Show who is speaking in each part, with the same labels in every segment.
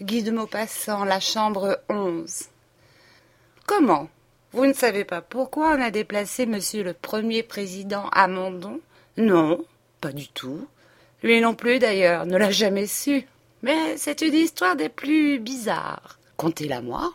Speaker 1: Guy de Maupassant, la chambre 11. Comment? Vous ne savez pas pourquoi on a déplacé monsieur le premier président à Mandon? Non, pas du tout. Lui non plus d'ailleurs, ne l'a jamais su. Mais c'est une histoire des plus bizarres. Contez-la moi.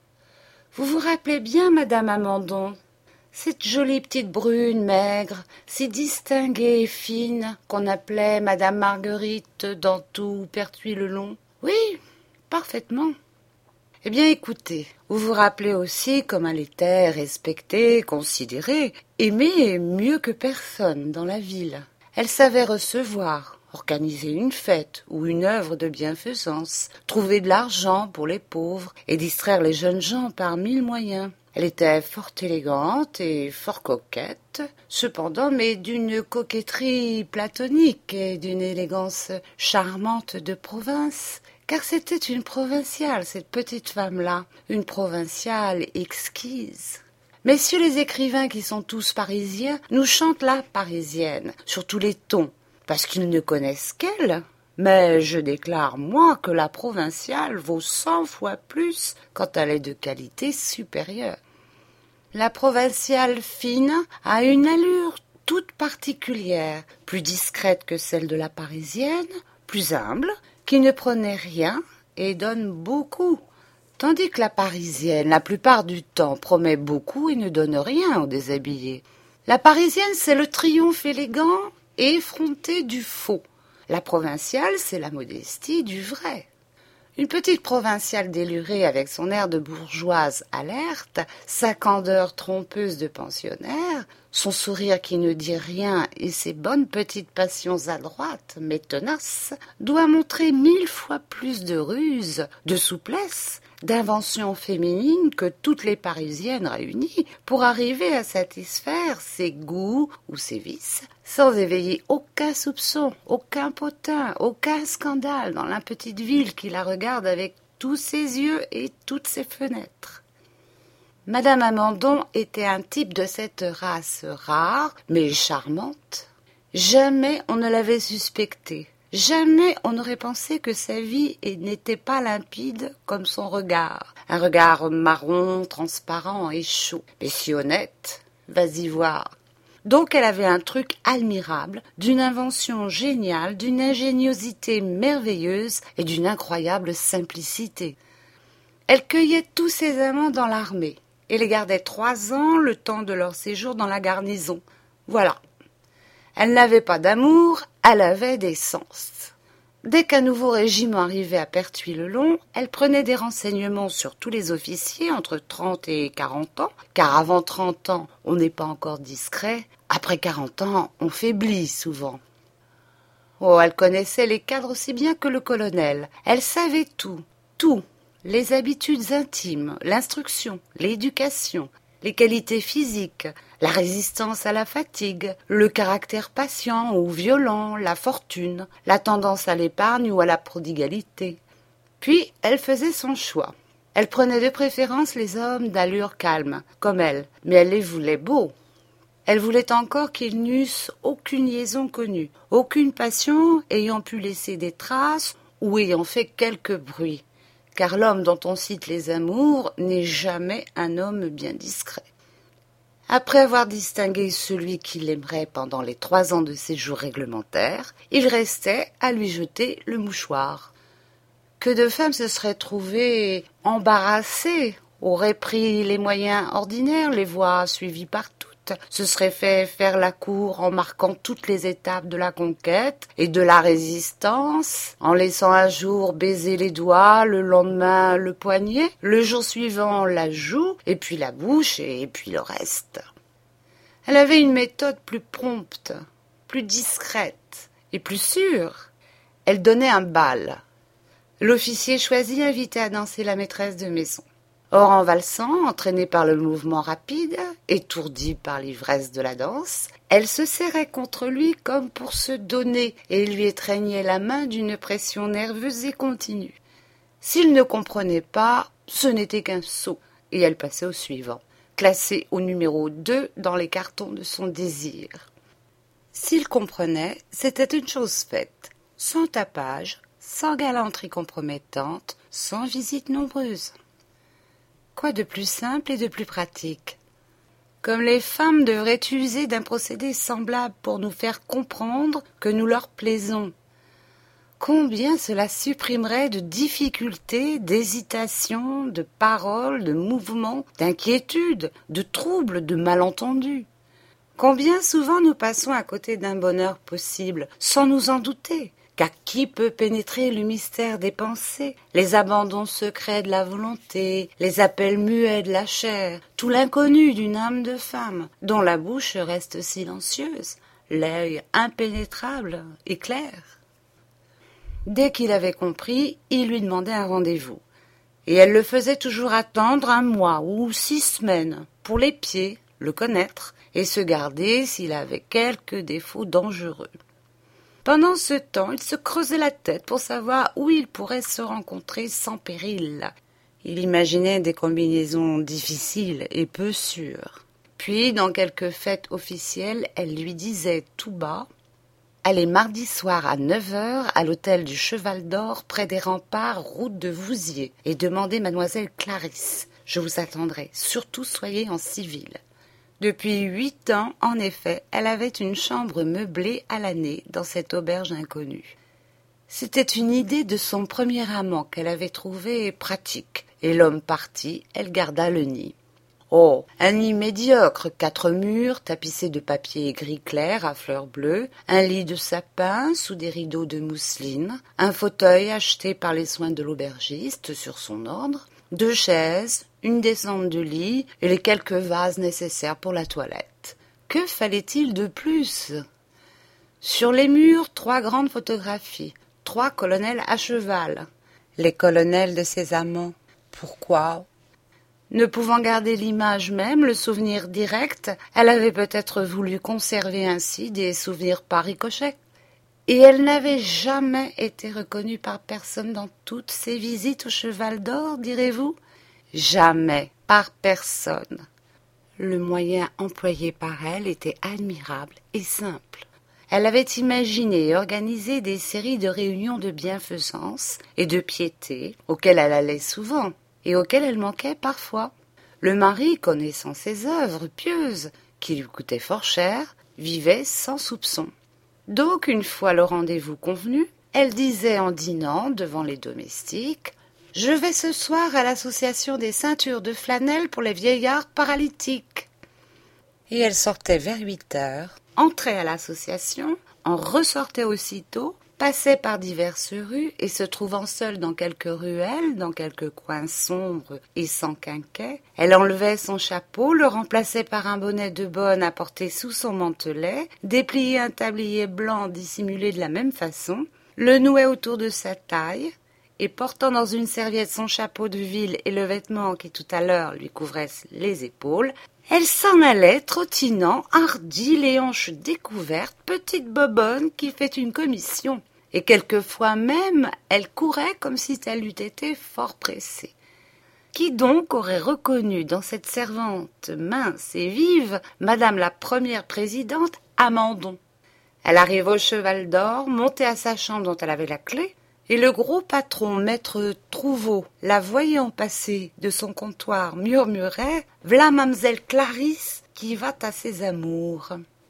Speaker 1: Vous vous rappelez bien madame Amandon, cette jolie petite brune, maigre, si distinguée et fine, qu'on appelait madame Marguerite dans tout Pertuis-le-Long? Oui, parfaitement. Eh bien, écoutez, vous vous rappelez aussi comme elle était respectée, considérée, aimée mieux que personne dans la ville. Elle savait recevoir, organiser une fête ou une œuvre de bienfaisance, trouver de l'argent pour les pauvres et distraire les jeunes gens par mille moyens. Elle était fort élégante et fort coquette, cependant, mais d'une coquetterie platonique et d'une élégance charmante de province. Car c'était une provinciale, cette petite femme-là, une provinciale exquise. Messieurs les écrivains qui sont tous parisiens nous chantent la parisienne, sur tous les tons, parce qu'ils ne connaissent qu'elle. Mais je déclare, moi, que la provinciale vaut 100 fois plus quand elle est de qualité supérieure. La provinciale fine a une allure toute particulière, plus discrète que celle de la parisienne, plus humble, qui ne prenait rien et donne beaucoup, tandis que la parisienne, la plupart du temps, promet beaucoup et ne donne rien aux déshabillés. La parisienne, c'est le triomphe élégant et effronté du faux. La provinciale, c'est la modestie du vrai. Une petite provinciale délurée avec son air de bourgeoise alerte, sa candeur trompeuse de pensionnaire, son sourire qui ne dit rien et ses bonnes petites passions adroites mais tenaces, doit montrer 1000 fois plus de ruse, de souplesse, d'invention féminine que toutes les Parisiennes réunies pour arriver à satisfaire ses goûts ou ses vices, sans éveiller aucun soupçon, aucun potin, aucun scandale dans la petite ville qui la regarde avec tous ses yeux et toutes ses fenêtres. Madame Amandon était un type de cette race rare, mais charmante. Jamais on ne l'avait suspectée. Jamais on n'aurait pensé que sa vie n'était pas limpide comme son regard. Un regard marron, transparent et chaud. Mais si honnête, vas-y voir. Donc elle avait un truc admirable, d'une invention géniale, d'une ingéniosité merveilleuse et d'une incroyable simplicité. Elle cueillait tous ses amants dans l'armée et les gardait 3 ans, le temps de leur séjour dans la garnison. Voilà. Elle n'avait pas d'amour, elle avait des sens. Dès qu'un nouveau régiment arrivait à Pertuis-le-Long, elle prenait des renseignements sur tous les officiers entre 30 et 40 ans, car avant 30 ans, on n'est pas encore discret, après 40 ans, on faiblit souvent. Oh, elle connaissait les cadres aussi bien que le colonel. Elle savait tout, tout. Les habitudes intimes, l'instruction, l'éducation, les qualités physiques, la résistance à la fatigue, le caractère patient ou violent, la fortune, la tendance à l'épargne ou à la prodigalité. Puis, elle faisait son choix. Elle prenait de préférence les hommes d'allure calme, comme elle, mais elle les voulait beaux. Elle voulait encore qu'ils n'eussent aucune liaison connue, aucune passion ayant pu laisser des traces ou ayant fait quelque bruit. Car l'homme dont on cite les amours n'est jamais un homme bien discret. Après avoir distingué celui qu'il aimerait pendant les 3 ans de séjour réglementaire, il restait à lui jeter le mouchoir. Que de femmes se seraient trouvées embarrassées, auraient pris les moyens ordinaires, les voies suivies par toutes, se seraient fait faire la cour en marquant toutes les étapes de la conquête et de la résistance, en laissant un jour baiser les doigts, le lendemain le poignet, le jour suivant la joue, et puis la bouche, et puis le reste. Elle avait une méthode plus prompte, plus discrète et plus sûre. Elle donnait un bal. L'officier choisi invitait à danser la maîtresse de maison. Or, en valsant, entraînée par le mouvement rapide, étourdie par l'ivresse de la danse, elle se serrait contre lui comme pour se donner et lui étreignait la main d'une pression nerveuse et continue. S'il ne comprenait pas, ce n'était qu'un sot, et elle passait au suivant, classé au numéro 2 dans les cartons de son désir. S'il comprenait, c'était une chose faite, sans tapage, sans galanterie compromettante, sans visites nombreuses. Quoi de plus simple et de plus pratique? Comme les femmes devraient user d'un procédé semblable pour nous faire comprendre que nous leur plaisons. Combien cela supprimerait de difficultés, d'hésitations, de paroles, de mouvements, d'inquiétudes, de troubles, de malentendus. Combien souvent nous passons à côté d'un bonheur possible, sans nous en douter, car qui peut pénétrer le mystère des pensées, les abandons secrets de la volonté, les appels muets de la chair, tout l'inconnu d'une âme de femme, dont la bouche reste silencieuse, l'œil impénétrable et clair. Dès qu'il avait compris, il lui demandait un rendez-vous. Et elle le faisait toujours attendre 1 mois ou 6 semaines, pour l'épier, le connaître, et se garder s'il avait quelques défauts dangereux. Pendant ce temps, il se creusait la tête pour savoir où ils pourraient se rencontrer sans péril. Il imaginait des combinaisons difficiles et peu sûres. Puis, dans quelques fêtes officielles, elle lui disait tout bas: allez mardi soir à 9h à l'hôtel du Cheval d'Or près des remparts, route de Vouziers, et demandez mademoiselle Clarisse. Je vous attendrai. Surtout soyez en civil. Depuis 8 ans, en effet, elle avait une chambre meublée à l'année dans cette auberge inconnue. C'était une idée de son premier amant qu'elle avait trouvée pratique, et l'homme parti, elle garda le nid. Oh, un nid médiocre, 4 murs tapissés de papier gris clair à fleurs bleues, un lit de sapin sous des rideaux de mousseline, un fauteuil acheté par les soins de l'aubergiste sur son ordre, 2 chaises, une descente de lit et les quelques vases nécessaires pour la toilette. Que fallait-il de plus? Sur les murs, 3 grandes photographies, 3 colonels à cheval, les colonels de ses amants. Pourquoi? Ne pouvant garder l'image même, le souvenir direct, elle avait peut-être voulu conserver ainsi des souvenirs par ricochet. Et elle n'avait jamais été reconnue par personne dans toutes ses visites au Cheval d'Or, direz-vous? Jamais, par personne. Le moyen employé par elle était admirable et simple. Elle avait imaginé et organisé des séries de réunions de bienfaisance et de piété, auxquelles elle allait souvent, et auxquelles elle manquait parfois. Le mari, connaissant ses œuvres pieuses, qui lui coûtaient fort cher, vivait sans soupçon. Donc, une fois le rendez-vous convenu, elle disait en dînant devant les domestiques: « Je vais ce soir à l'association des ceintures de flanelle pour les vieillards paralytiques. » Et elle sortait vers 8h, entrait à l'association, en ressortait aussitôt, passait par diverses rues et se trouvant seule dans quelques ruelles, dans quelques coins sombres et sans quinquet, elle enlevait son chapeau, le remplaçait par un bonnet de bonne à porter sous son mantelet, dépliait un tablier blanc dissimulé de la même façon, le nouait autour de sa taille, et portant dans une serviette son chapeau de ville et le vêtement qui tout à l'heure lui couvrait les épaules, elle s'en allait, trottinant, hardie, les hanches découvertes, petite bobonne qui fait une commission. Et quelquefois même, elle courait comme si elle eût été fort pressée. Qui donc aurait reconnu dans cette servante mince et vive Madame la première présidente Amandon? Elle arrive au Cheval d'Or, montée à sa chambre dont elle avait la clé, et le gros patron, maître Trouveau, la voyant passer de son comptoir, murmurait: « V'là mamselle Clarisse qui va à ses amours. »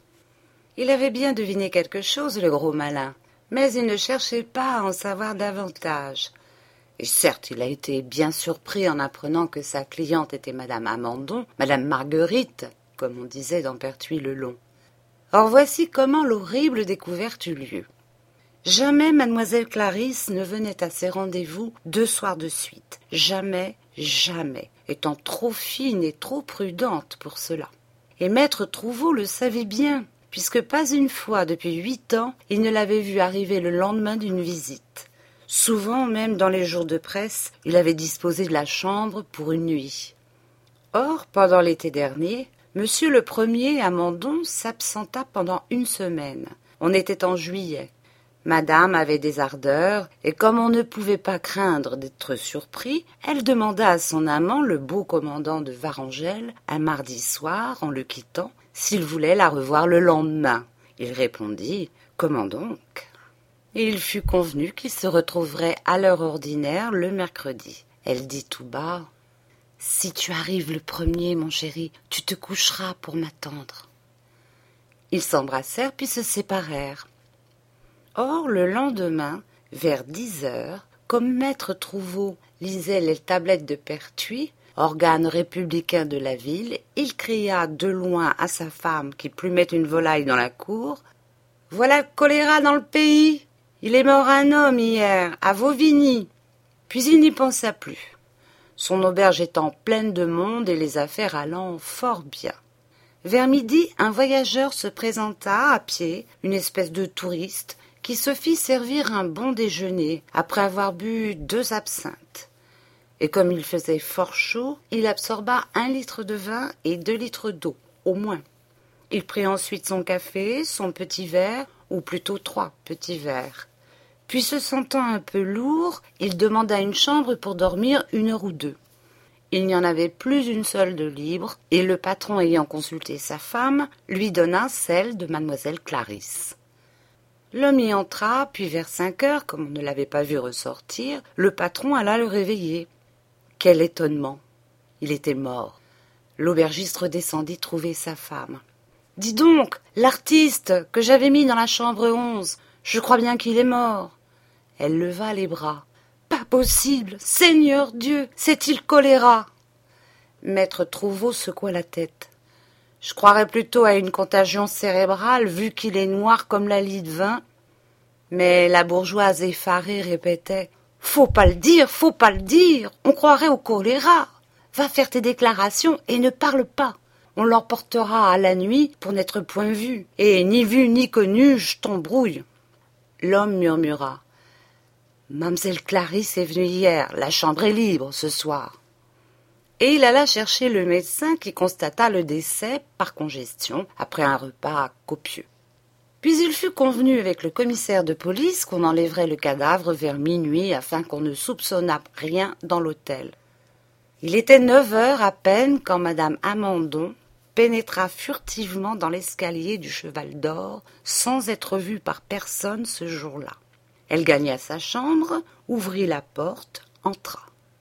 Speaker 1: Il avait bien deviné quelque chose, le gros malin, mais il ne cherchait pas à en savoir davantage. Et certes, il a été bien surpris en apprenant que sa cliente était Madame Amandon, Madame Marguerite, comme on disait dans Pertuis-le-Long. Or voici comment l'horrible découverte eut lieu. Jamais mademoiselle Clarisse ne venait à ses rendez-vous 2 soirs de suite. Jamais, jamais, étant trop fine et trop prudente pour cela. Et maître Trouveau le savait bien, puisque pas une fois depuis 8 ans, il ne l'avait vue arriver le lendemain d'une visite. Souvent, même dans les jours de presse, il avait disposé de la chambre pour une nuit. Or, pendant l'été dernier, monsieur le premier Amandon s'absenta pendant 1 semaine. On était en juillet. Madame avait des ardeurs, et comme on ne pouvait pas craindre d'être surpris, elle demanda à son amant, le beau commandant de Varengelles, un mardi soir, en le quittant, s'il voulait la revoir le lendemain. Il répondit: « Comment donc ?» et il fut convenu qu'ils se retrouveraient à l'heure ordinaire le mercredi. Elle dit tout bas: « Si tu arrives le premier, mon chéri, tu te coucheras pour m'attendre. » Ils s'embrassèrent puis se séparèrent. Or, le lendemain, vers 10 heures, comme maître Trouveau lisait les tablettes de Pertuis, organe républicain de la ville, il cria de loin à sa femme qui plumait une volaille dans la cour: « Voilà le choléra dans le pays! Il est mort un homme hier, à Vauvigny. » Puis il n'y pensa plus, son auberge étant pleine de monde et les affaires allant fort bien. Vers midi, un voyageur se présenta à pied, une espèce de touriste, qui se fit servir un bon déjeuner après avoir bu 2 absinthes. Et comme il faisait fort chaud, il absorba 1 litre de vin et 2 litres d'eau, au moins. Il prit ensuite son café, son petit verre, ou plutôt 3 petits verres. Puis, se sentant un peu lourd, il demanda une chambre pour dormir 1 heure ou 2. Il n'y en avait plus une seule de libre, et le patron ayant consulté sa femme, lui donna celle de mademoiselle Clarisse. L'homme y entra, puis vers 5 heures, comme on ne l'avait pas vu ressortir, le patron alla le réveiller. Quel étonnement! Il était mort. L'aubergiste redescendit trouver sa femme. « Dis donc, l'artiste que j'avais mis dans la chambre 11, je crois bien qu'il est mort. » Elle leva les bras. « Pas possible! Seigneur Dieu! C'est-il choléra ?» Maître Trouveau secoua la tête. « Je croirais plutôt à une contagion cérébrale, vu qu'il est noir comme la lie de vin. » Mais la bourgeoise effarée répétait: « Faut pas le dire, faut pas le dire, on croirait au choléra. Va faire tes déclarations et ne parle pas. On l'emportera à la nuit pour n'être point vu, et ni vu ni connu, je t'embrouille. » L'homme murmura: « Mamselle Clarisse est venue hier, la chambre est libre ce soir. » Et il alla chercher le médecin qui constata le décès par congestion après un repas copieux. Puis il fut convenu avec le commissaire de police qu'on enlèverait le cadavre vers minuit afin qu'on ne soupçonnât rien dans l'hôtel. Il était 9 heures à peine quand madame Amandon pénétra furtivement dans l'escalier du Cheval d'Or sans être vue par personne ce jour-là. Elle gagna sa chambre, ouvrit la porte, entra.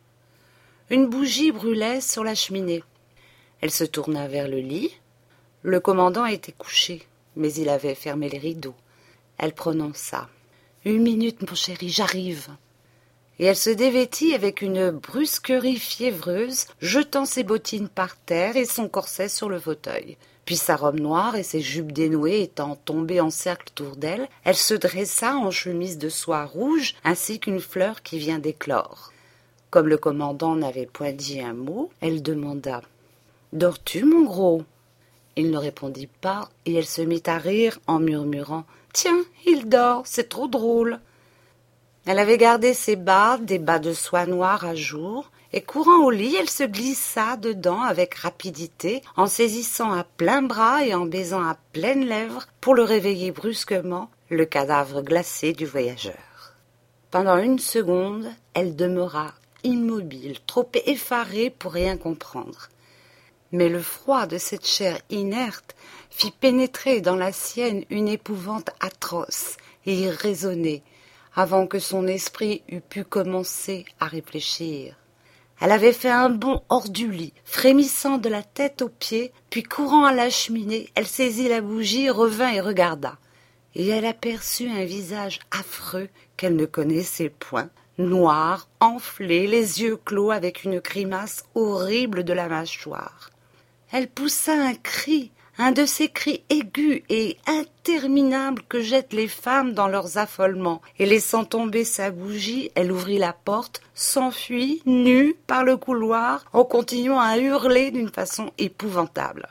Speaker 1: Une bougie brûlait sur la cheminée. Elle se tourna vers le lit. Le commandant était couché, mais il avait fermé les rideaux. Elle prononça: « 1 minute, mon chéri, j'arrive. » Et elle se dévêtit avec une brusquerie fiévreuse, jetant ses bottines par terre et son corset sur le fauteuil. Puis sa robe noire et ses jupes dénouées étant tombées en cercle autour d'elle, elle se dressa en chemise de soie rouge ainsi qu'une fleur qui vient d'éclore. Comme le commandant n'avait point dit un mot, elle demanda: « Dors-tu, mon gros ?» Il ne répondit pas et elle se mit à rire en murmurant: « Tiens, il dort, c'est trop drôle. » Elle avait gardé ses bas, des bas de soie noire à jour, et courant au lit, elle se glissa dedans avec rapidité, en saisissant à plein bras et en baisant à pleines lèvres, pour le réveiller brusquement, le cadavre glacé du voyageur. Pendant 1 seconde, elle demeura immobile, trop effarée pour rien comprendre. Mais le froid de cette chair inerte fit pénétrer dans la sienne une épouvante atroce et irraisonnée, avant que son esprit eût pu commencer à réfléchir. Elle avait fait un bond hors du lit, frémissant de la tête aux pieds, puis courant à la cheminée, elle saisit la bougie, revint et regarda. Et elle aperçut un visage affreux qu'elle ne connaissait point, noir, enflé, les yeux clos avec une grimace horrible de la mâchoire. Elle poussa un cri, un de ces cris aigus et interminables que jettent les femmes dans leurs affolements, et laissant tomber sa bougie, elle ouvrit la porte, s'enfuit, nue, par le couloir, en continuant à hurler d'une façon épouvantable.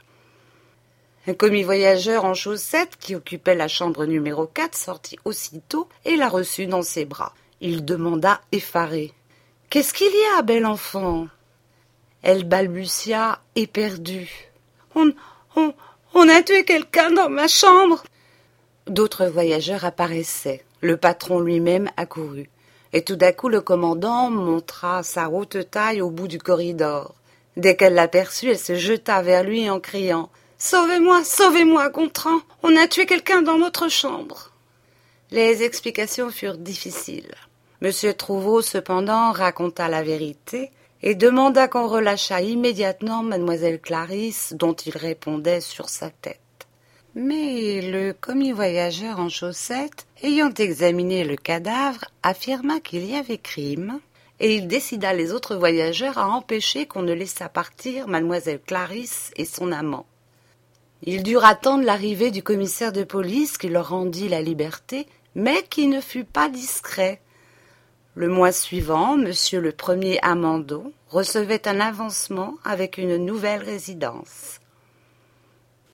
Speaker 1: Un commis-voyageur en chaussettes, qui occupait la chambre numéro 4, sortit aussitôt et la reçut dans ses bras. Il demanda effaré: « Qu'est-ce qu'il y a, bel enfant ?» Elle balbutia, éperdue: « On a tué quelqu'un dans ma chambre !» D'autres voyageurs apparaissaient. Le patron lui-même accourut. Et tout d'un coup, le commandant montra sa haute taille au bout du corridor. Dès qu'elle l'aperçut, elle se jeta vers lui en criant: « Sauvez-moi, sauvez-moi, Gontran! On a tué quelqu'un dans notre chambre !» Les explications furent difficiles. Monsieur Trouveau, cependant, raconta la vérité et demanda qu'on relâchât immédiatement mademoiselle Clarisse, dont il répondait sur sa tête. Mais le commis voyageur en chaussettes, ayant examiné le cadavre, affirma qu'il y avait crime, et il décida les autres voyageurs à empêcher qu'on ne laissât partir mademoiselle Clarisse et son amant. Ils durent attendre l'arrivée du commissaire de police qui leur rendit la liberté, mais qui ne fut pas discret. Le mois suivant, monsieur le premier Amando recevait un avancement avec une nouvelle résidence.